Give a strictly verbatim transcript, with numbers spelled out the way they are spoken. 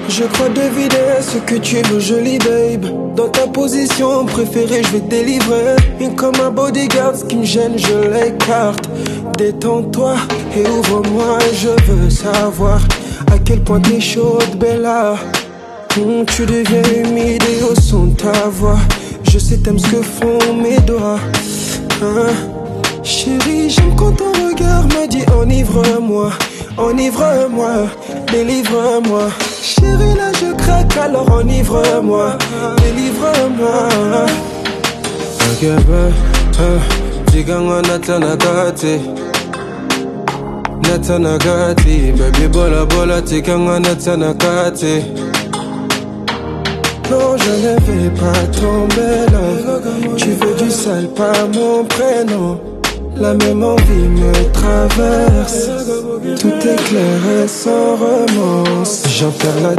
Je crois deviner ce que tu veux, jolie babe. Dans ta position préférée, je vais te délivrer. Et comme un bodyguard, ce qui me gêne, je l'écarte. Détends-toi et ouvre-moi, je veux savoir à quel point t'es chaude, Bella. Hum, tu deviens humide et au son de ta voix. Je sais t'aimes ce que font mes doigts. Hein? Chérie, j'aime quand ton regard me dit enivre-moi, enivre-moi, délivre-moi. Chérie, là je craque, alors enivre-moi, délivre-moi. Agaba, ah, Jiganga natanagati, natanagati, baby bola bola, Jiganga natanagati. Non, je ne vais pas tomber là. Tu veux du sale, pas mon prénom. La même envie me traverse. Tout est clair et sans romance. J'en perds la